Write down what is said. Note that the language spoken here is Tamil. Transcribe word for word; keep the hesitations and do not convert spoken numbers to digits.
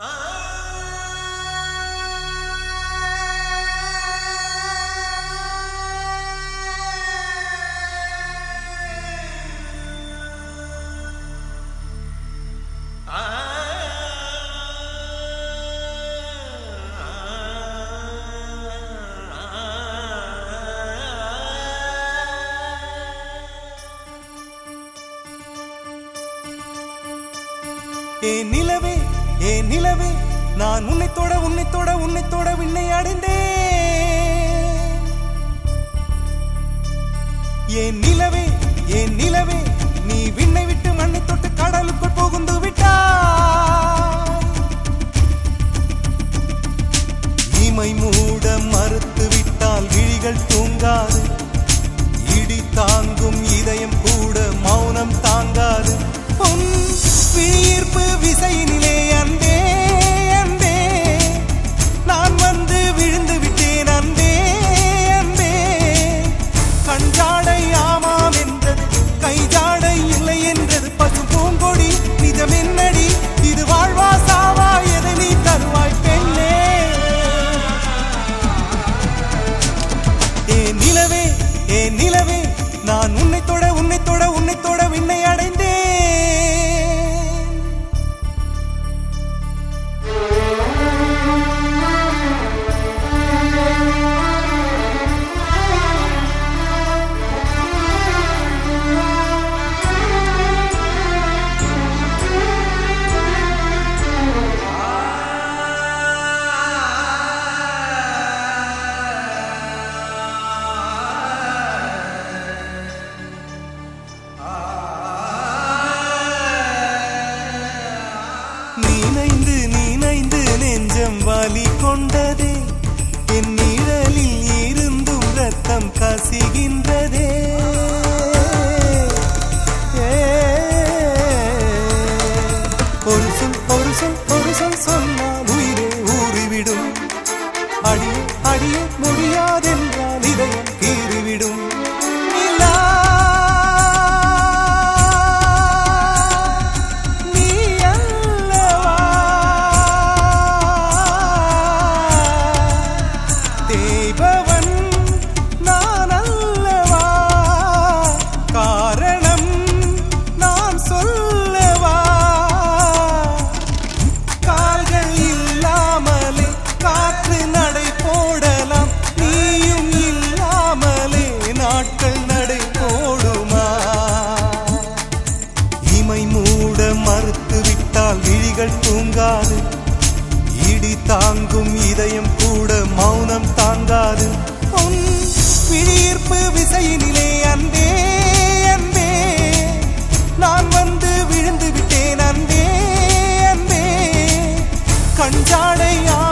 ஏ நிலவே ஏ நிலவே நான் உன்னை தொட உன்னை தொட உன்னை தொட விண்ணை அடைந்தேன். ஏ நிலவே ஏ நிலவே நீ விண்ணை விட்டு மண்ணை தொட்டு கடலுக்குள் புகுந்து விட்டாய். இமை மூட மறுத்து விட்டால் விழிகள் தூங்காது. இடி தாங்கும் இதயம் கூட மௌனம் தாங்காது. உன் விழியீர்ப்பு விசையினிலே அன்பே அன்பே நான் வந்து விழுந்து விட்டேன் அன்பே அன்பே. கஞ்சாடை ஆமாம் என்றது கைஜாடை இல்லை என்றது பசும் பூங்கொடி நிஜம் என்னடி இது வாழ்வா சாவா எதை நீ தருவாய் பெண்ணே. ஏ நிலவே ஏ நிலவே நான் உன்னை தொட உன்னை தொட உன்னை தொட விண்ணை அடைந்தேன். நீனைந்து நீனைந்து நெஞ்சம் வாலி கொண்டதே. என் நிழலில் இருந்தும் ரத்தம் கசிகின்றதே. ஒரு சொல் ஒரு சொல் ஒரு சொல் சொன்னால் உயிரே ஊறிவிடும். அடிய அடிய முடியாதென்றால் இதயம் கீறிவிடும். மறுத்து விட்டால் விழிகள் தூங்காது. இடி தாங்கும் இதயம் கூட மௌனம் தாங்காது. உன் விழியீர்ப்பு விசையினிலே அன்பே அன்பே நான் வந்து விழுந்து விட்டேன் அன்பே அன்பே. கஞ்சாடை